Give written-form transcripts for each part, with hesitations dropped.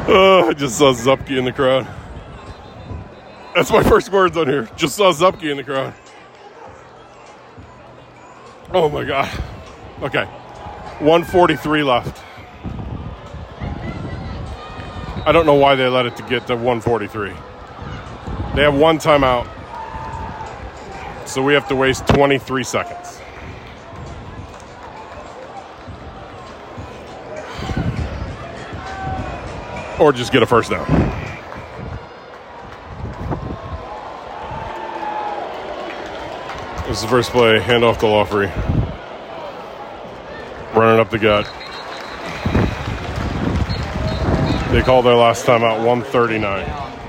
I just saw Zupke in the crowd. That's my first words on here. Just saw Zupke in the crowd. Oh my God. Okay. 1:43 left. I don't know why they let it to get to 1:43. They have one timeout. So we have to waste 23 seconds. Or just get a first down. This is the first play. Handoff to Lawfrey. Running up the gut. They called their last timeout 1:39.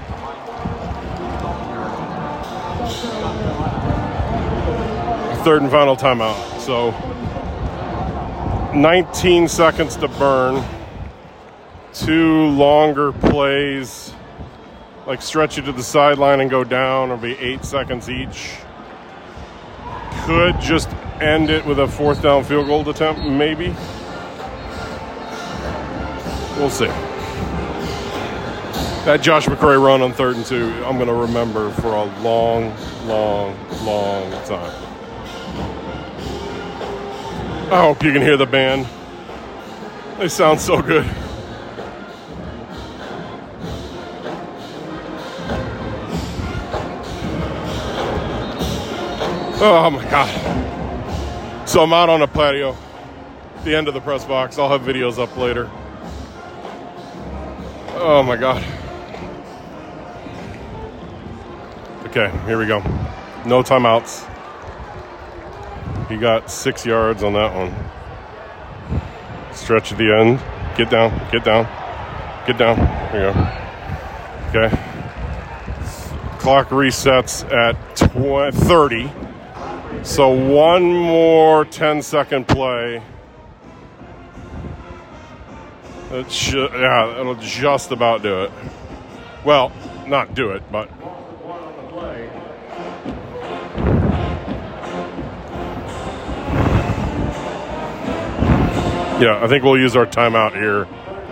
Third and final timeout. So 19 seconds to burn. Two longer plays, like stretch it to the sideline and go down, will be 8 seconds each. Could just end it with a fourth down field goal attempt, maybe. We'll see. That Josh McCray run on 3rd and 2, I'm going to remember for a long, long, long time. I hope you can hear the band. They sound so good. Oh my God. So I'm out on a patio, the end of the press box. I'll have videos up later. Oh my God. Okay, here we go. No timeouts. He got 6 yards on that one. Stretch at the end. Get down, get down, get down. There you go. Okay. Clock resets at 30. So one more 10-second play. It'll just about do it. Well, not do it, but... Yeah, I think we'll use our timeout here.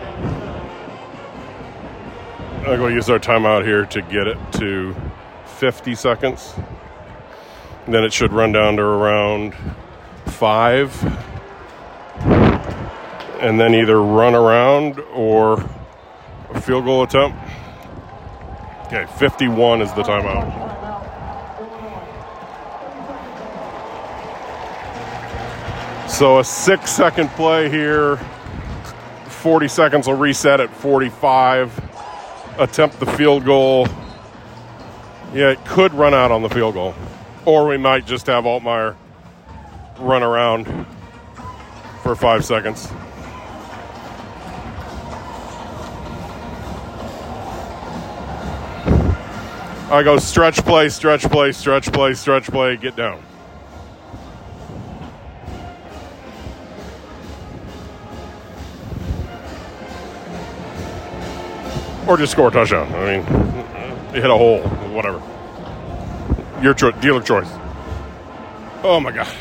I think we'll use our timeout here to get it to 50 seconds. Then it should run down to around 5. And then either run around or a field goal attempt. Okay, 51 is the timeout. So a 6-second play here. 40 seconds will reset at 45. Attempt the field goal. Yeah, it could run out on the field goal. Or we might just have Altmaier run around for 5 seconds. I go stretch play, stretch play, stretch play, stretch play, get down. Or just score a touchdown. I mean, you hit a hole, whatever. Your choice, dealer choice. Oh my God.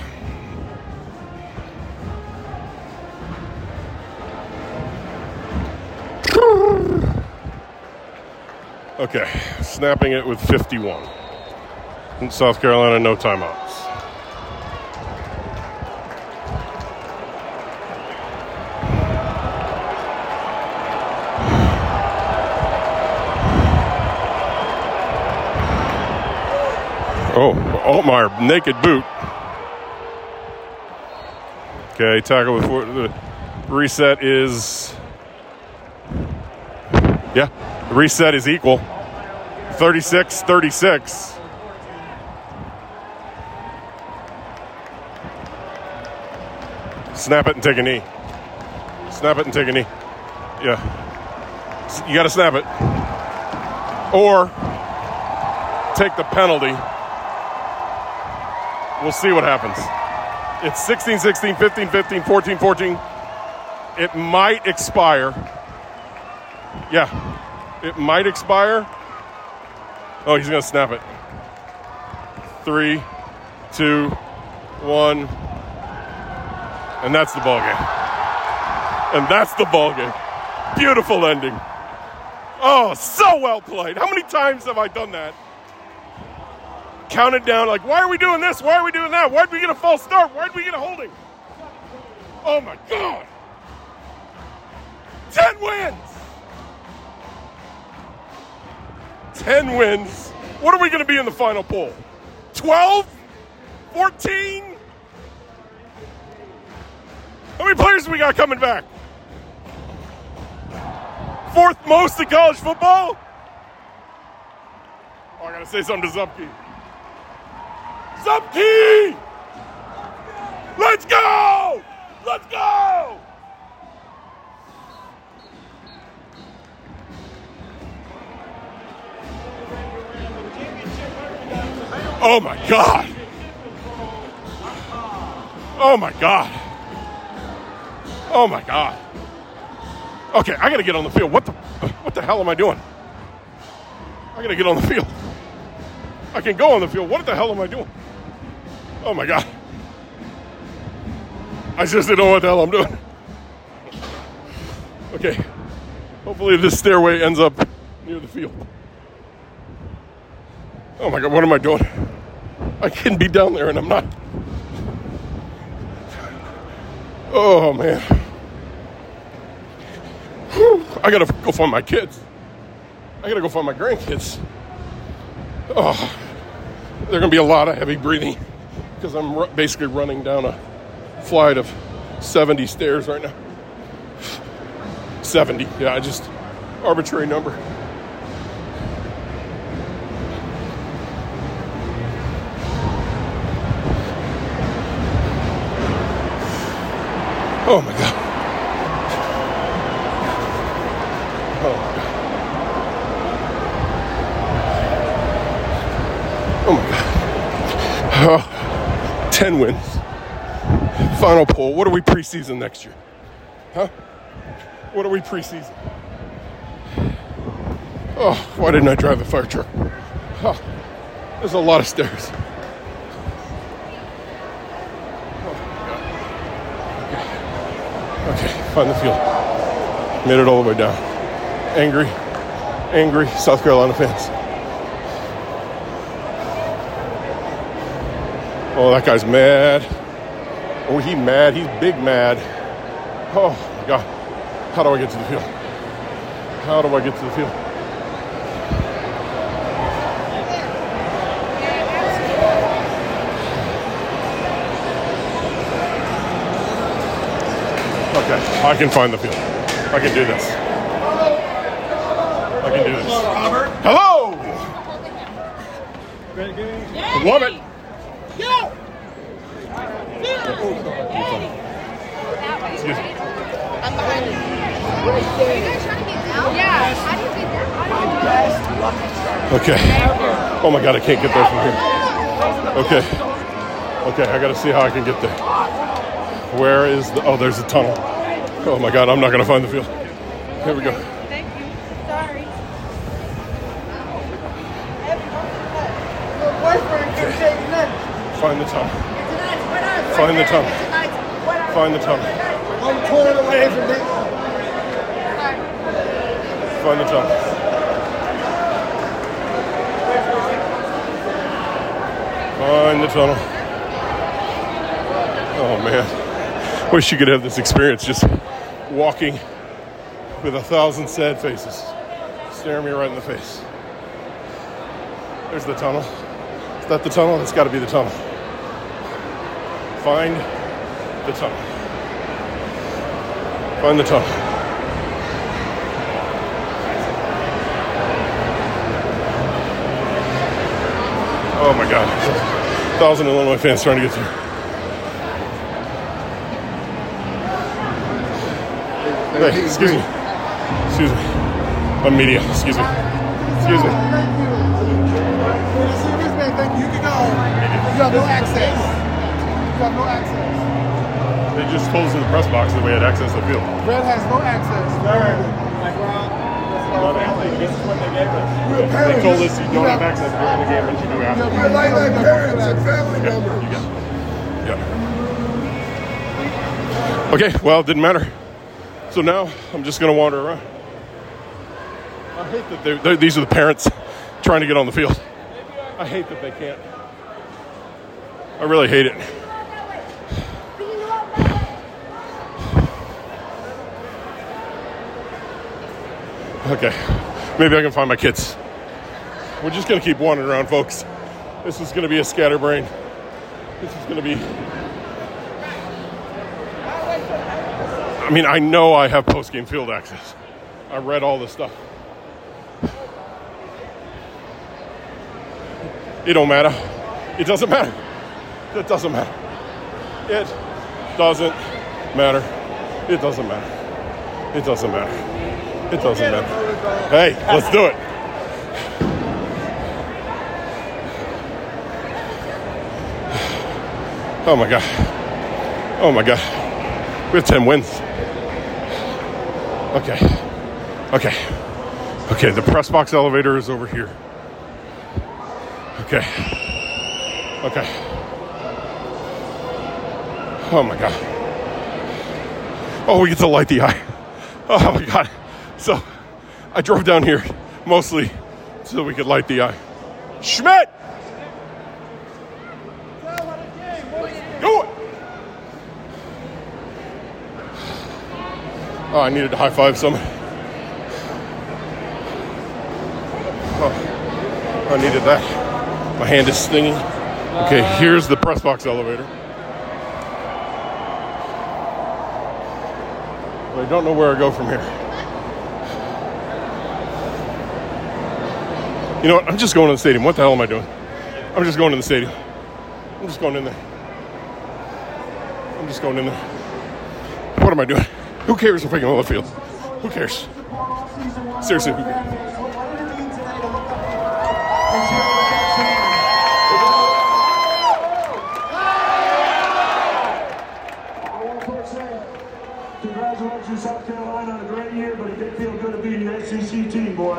Okay, snapping it with 51. In South Carolina, no timeouts. Oh, Altmaier, naked boot. Okay, tackle with the reset is... Yeah, the reset is equal. 36-36. Snap it and take a knee. Snap it and take a knee. Yeah. You got to snap it. Or take the penalty. We'll see what happens. It's 16-16, 15-15, 14-14. It might expire. Yeah. It might expire. Oh, he's going to snap it. 3, 2, 1. And that's the ball game. And that's the ball game. Beautiful ending. Oh, so well played. How many times have I done that? Counted down, like, why are we doing this? Why are we doing that? Why did we get a false start? Why did we get a holding? Oh, my God. 10 wins. 10 wins. What are we going to be in the final poll? 12? 14? How many players do we got coming back? 4th most in college football? Oh, I got to say something to Zupke. Zupke! Let's go! Let's go! Oh my God. Oh my God. Oh my God. Okay, I gotta get on the field. What the hell am I doing? I gotta get on the field. I can go on the field. What the hell am I doing? Oh my God. I just didn't know what the hell I'm doing. Okay. Hopefully this stairway ends up near the field. Oh my God, what am I doing? I can be down there and I'm not. Oh man. Whew. I gotta go find my kids. I gotta go find my grandkids. Oh, there's gonna be a lot of heavy breathing because I'm basically running down a flight of 70 stairs right now. 70, yeah, just arbitrary number. Oh my God. Oh my God. Oh my God. 10 wins. Final poll. What are we preseason next year? Huh? What are we preseason? Oh, why didn't I drive the fire truck? Oh, there's a lot of stairs. Okay, find the field. Made it all the way down. Angry South Carolina fans. Oh, that guy's mad. Oh, he's mad. He's big mad. Oh, my God. How do I get to the field? How do I get to the field? Okay, I can find the field. I can do this. I can do this. Hello, Robert. Hello! Great game. Love it. Go! Excuse me. I'm behind you. Are you guys trying to get down? Yeah. How do you get down? Okay. Oh my God, I can't get there from here. Okay. Okay, I gotta see how I can get there. Where is the, oh, there's a tunnel. Oh my God, I'm not gonna find the field. Here we go. Thank you. Sorry. Find the tunnel. Find the tunnel. Find the tunnel. One corner away from me. Find the tunnel. Find the tunnel. Oh man. Wish you could have this experience just walking with 1,000 sad faces staring me right in the face. There's the tunnel. Is that the tunnel? It's got to be the tunnel. Find the tunnel. Find the tunnel. Oh my God. 1,000 Illinois fans trying to get through. Hey, excuse me. Excuse me. I'm media. Excuse me. Excuse me. Thank you. You can go. You have no access. You have no access. They just told us in the press box that we had access to the field. Red has no access. Like Rob. This is what they gave us. They told us you don't have access during the game, but you do after. We're like parents and family members. You got it. Yeah. Okay, well, it didn't matter. So now I'm just going to wander around. I hate that these are the parents trying to get on the field. I hate that they can't. I really hate it. Okay, maybe I can find my kids. We're just going to keep wandering around, folks. This is going to be a scatterbrain. This is going to be... I mean, I know I have post-game field access. I read all this stuff. It don't matter. It doesn't matter. It doesn't matter. It doesn't matter. It doesn't matter. It doesn't matter. It doesn't matter. Hey, let's do it. Oh my God. Oh my God. We have 10 wins. Okay, the press box elevator is over here. Okay. Oh my God. Oh, we get to light the eye. Oh my God. So, I drove down here mostly so we could light the eye. Schmidt! Do it! Oh, I needed to high five someone. Oh, I needed that. My hand is stinging. Okay, here's the press box elevator. But I don't know where I go from here. You know what? I'm just going to the stadium. What the hell am I doing? I'm just going to the stadium. I'm just going in there. I'm just going in there. What am I doing? Who cares if I can on the field? Who cares? Seriously, who cares? Congratulations, South Carolina, on a great year, but it did feel good to be in your SEC team, boy.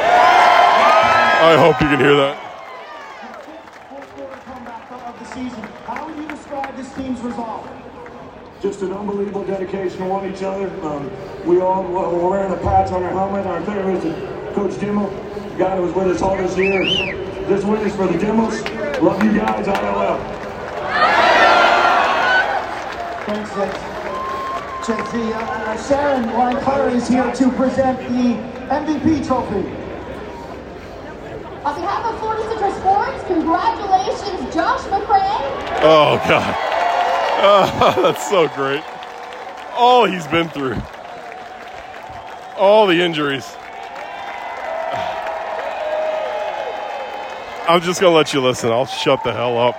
I hope you can hear that. Fourth quarter comeback of the season. How would you describe this team's resolve? Just an unbelievable dedication to one each other. We all were wearing a patch on our helmet. Our therapist, Coach Dimmel, the guy who was with us all this year. This win is for the Dimmels. Love you guys, ILL. Thanks, JT. Sharon Wine-Carter is here to present the MVP trophy. On behalf of Florida Central Sports, congratulations, Josh McCray. Oh, God. Oh, that's so great. All he's been through. All the injuries. I'm just going to let you listen. I'll shut the hell up.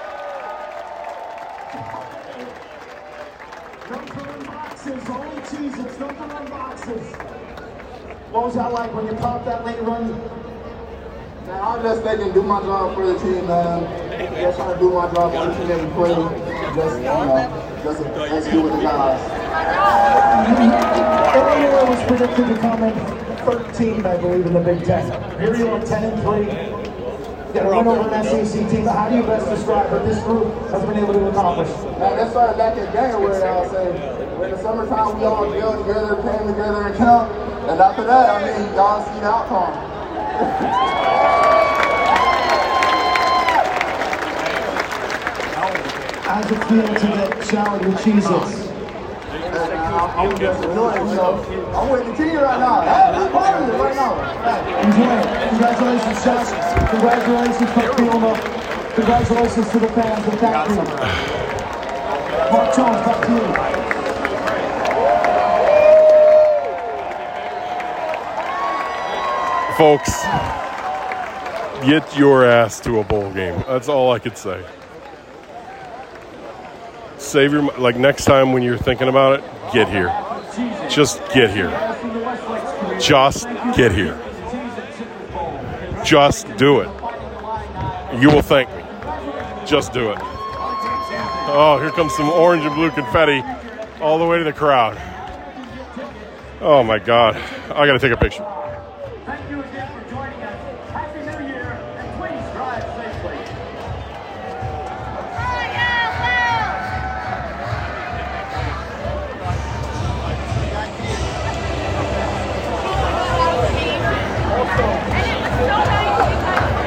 What was that like when you popped that late run? Man, I'm just thinking, do my job for the team, man. Just trying to do my job for the team every play. Just execute with the guys. Illinois was predicted to come in 13th, I believe, in the Big Ten. Here you are, 10-3. Get a win over an SEC team. How do you best describe what this group has been able to accomplish? Man, that started back in January, I'll say. In the summertime, we all gelled together, came together in camp. And after that, I mean, y'all see the outcome. How's it feel to get showered with Cheez-Its? I'm just enjoying myself. I'm with the team right now. I'm part of it right now. Enjoy it. Congratulations, Josh. Congratulations, Coach Bielema. Congratulations to the fans. And thank you. Mark Jones, back to you. Folks, get your ass to a bowl game. That's all I could say. Save your, like, next time when you're thinking about it, get here. Just get here. Just get here. Just do it. You will thank me. Just do it. Oh, here comes some orange and blue confetti all the way to the crowd. Oh my God. I gotta take a picture. Thank you again for joining us. Happy New Year, and please drive safely.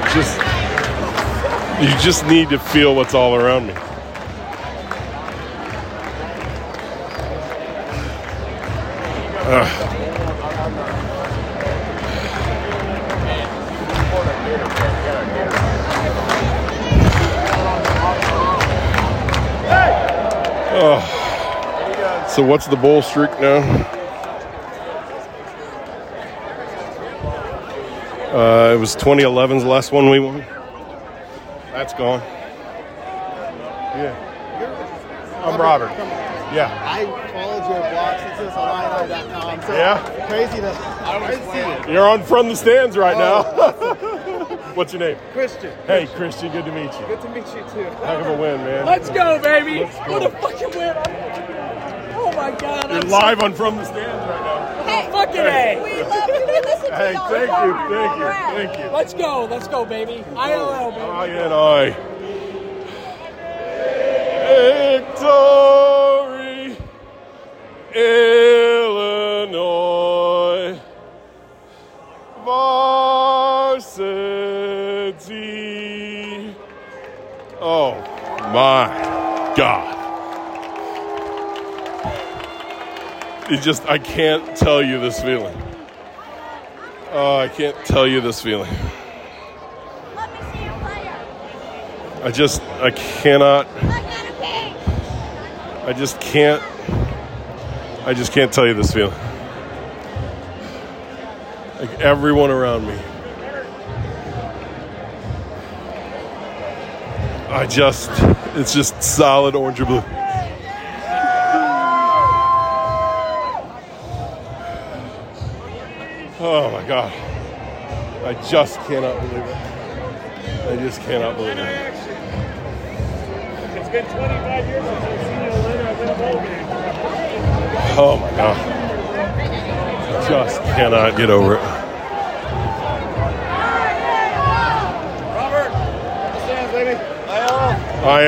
You just need to feel what's all around me. So what's the bowl streak now? It was 2011's the last one we won. That's gone. Yeah. I'm Robert. Yeah. I followed your blog since it's Illini.com. So Yeah? crazy to see it. You're on From the Stands right now. What's your name? Christian. Hey, Christian, good to meet you. Good to meet you too. Heck of a win, man. Let's go, baby. Let's go. What a fucking win. Oh, my God. You're live on From the Stands right now. Hey, Fucking A. we love you. We listen to Hey, y'all. thank you. Let's go, baby. ILL, baby. I. Victory, Illinois, varsity. Oh my God. I can't tell you this feeling. Oh, I can't tell you this feeling. Let me see your player. I cannot. Look at him, Pete. I just can't tell you this feeling. Like everyone around me. It's just solid orange or blue. Oh my God. I just cannot believe it. I just cannot believe it. It's been 25 years since I've seen you later. I've been a bowl game. Oh my God. I just cannot get over it. Robert, stands, baby. I.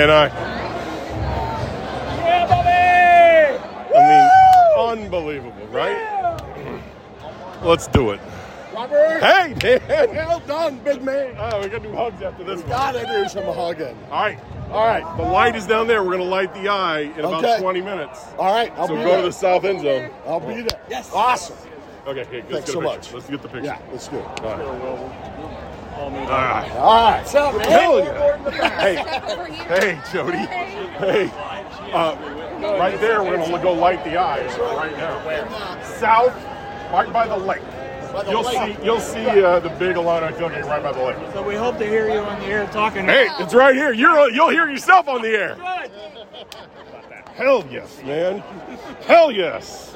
Yeah, Bobby! I mean, unbelievable, right? Let's do it. Robert! Hey, Dan. Well done, big man. Oh, we got to do hugs after this one. Gotta do some hugging. All right. The light is down there. We're going to light the eye in about Okay. 20 minutes. All right, I'll So be go there. to the south end zone. I'll be there. Yes. Awesome. Okay, let's Thanks get so a much. picture. Let's get the picture. Yeah, let's do it. All right. All right. What's up, man? Hell yeah. Over here. Hey, Jody. Hey. Right there, we're going to go light the eyes right now. South, right by the lake. You'll see the big Illini tailgate right by the lake. So we hope to hear you on the air talking. Hey, it's right here. You'll hear yourself on the air. Hell yes, man. Hell yes.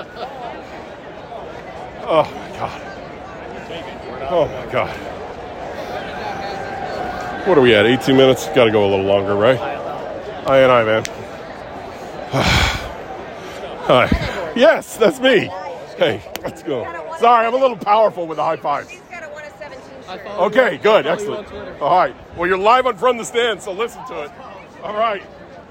Oh my God. Oh my God. What are we at? 18 minutes? Got to go a little longer, right? I, man. Hi. Yes, that's me. Hey, let's go. Sorry, I'm a little powerful with the high fives. He's got a 1 of 17 shirt. Okay, good, excellent. All right. Well, you're live on From the Stand, so listen to it. All right.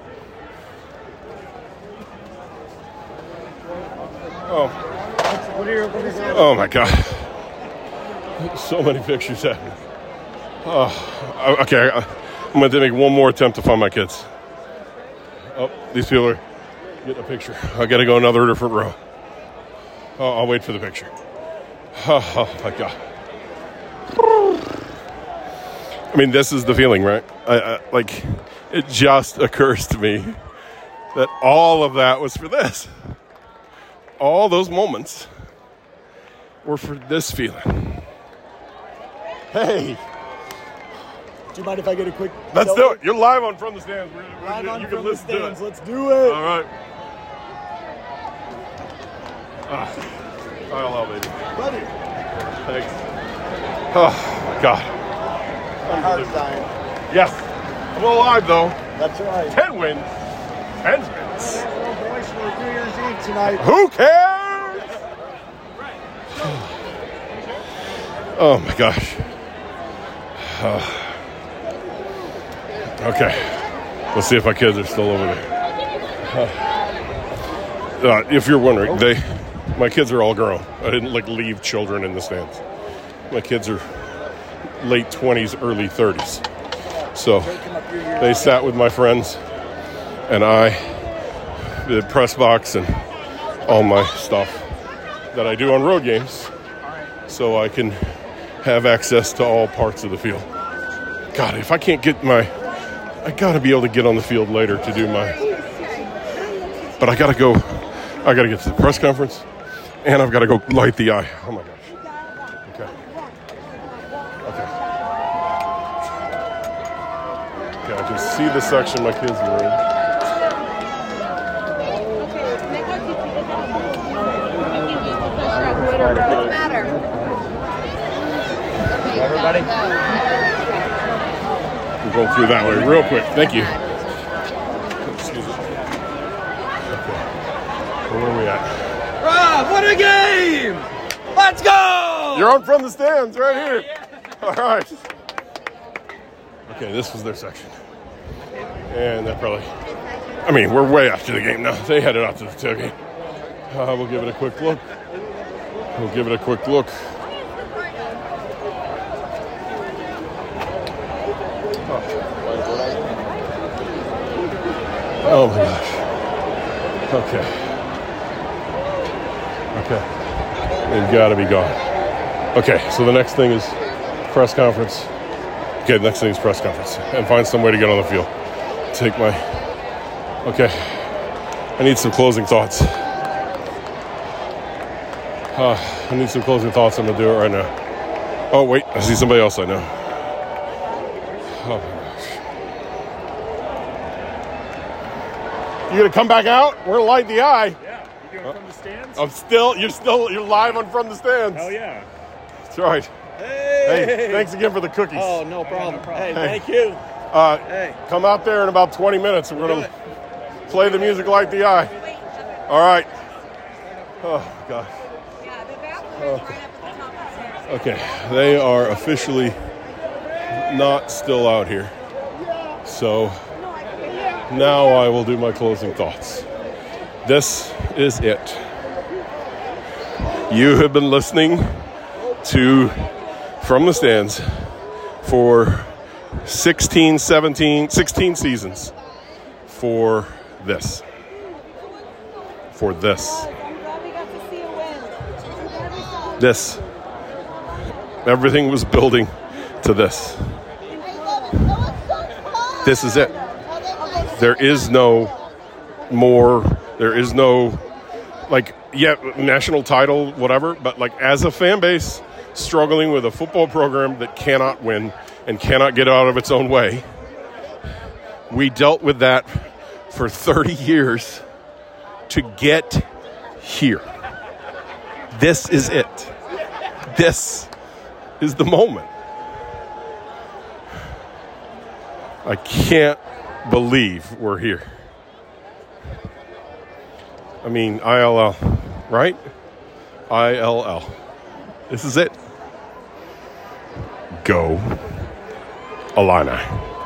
Oh my God. So many pictures happening. Oh, okay. I'm going to make one more attempt to find my kids. Oh, these people are getting a picture. I got to go another different row. Oh, I'll wait for the picture. Oh my God. I mean, this is the feeling, right? Like, it just occurs to me that all of that was for this. All those moments were for this feeling. Hey. Do you mind if I get a quick? Let's do it. You're live on From the Stands. Live on you From can the listen to Stands. it. Let's do it. All right. ILL, baby. Buddy. Thanks. Oh, my God. My heart's dying. Yes. I'm alive, though. That's right. 10 wins. 10 wins. Little boys for New Year's Eve tonight. Who cares? Oh, my gosh. Okay. Let's see if my kids are still over there. If you're wondering, my kids are all grown. I didn't leave children in the stands. My kids are late 20s, early 30s. So they sat with my friends, and I did press box and all my stuff that I do on road games, so I can have access to all parts of the field. God, if I can't get I got to be able to get on the field later to do but I got to get to the press conference, and I've got to go light the eye. Oh my gosh. Okay. I can see the section my kids were in. What's the matter? Everybody? We'll go through that way real quick. Thank you. Excuse me. Okay. Where are we at? Rob, what a game! Let's go! You're on From the Stands right here. All right. Okay, this was their section. And that probably... we're way after the game now. They headed out to the tailgate. We'll give it a quick look. Oh my gosh. Okay. They've got to be gone. Okay, so the next thing is press conference. Okay, the next thing is press conference. And find some way to get on the field. Okay. I need some closing thoughts. I'm going to do it right now. Oh, wait. I see somebody else I know. Oh, my gosh. You going to come back out? We're going to light the eye. Yeah, you doing From the Stands? You're live on From the Stands. Hell yeah. That's right. Hey, thanks again for the cookies. Oh, no problem. Hey, thank you. Come out there in about 20 minutes. We're going to play the music, light the eye. All right. Oh, gosh. Okay, they are officially not still out here. So now I will do my closing thoughts. This is it. You have been listening to From the Stands for 16 seasons for this. Everything was building to this. This is it. There is no more. There is no, national title, whatever. But, as a fan base struggling with a football program that cannot win and cannot get out of its own way, we dealt with that for 30 years to get here. This is it. This is the moment. I can't believe we're here. ILL, right? ILL. This is it. Go Illini.